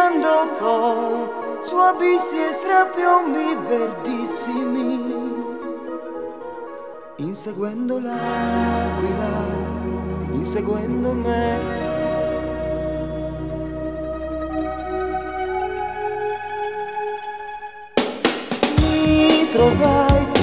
girando poi su abissi e strapiombi verdissimi, inseguendo l'aquila, inseguendo me. Mi trovai